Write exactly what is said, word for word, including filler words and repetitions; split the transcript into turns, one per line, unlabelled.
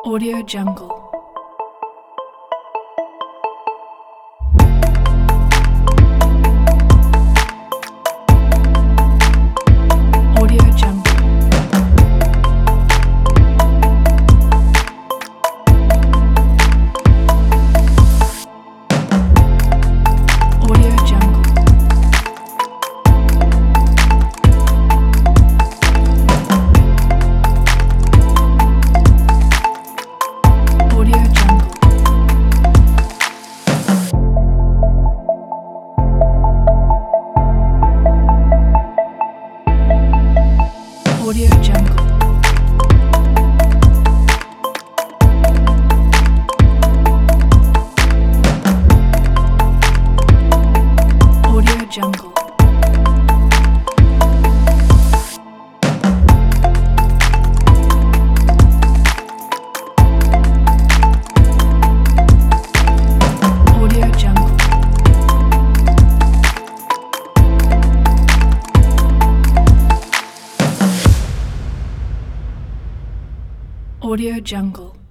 Audio Jungle. Audio Jungle. Audio Jungle. Audio Jungle. Audio Jungle. Audio Jungle. Audio Jungle. Audio Jungle.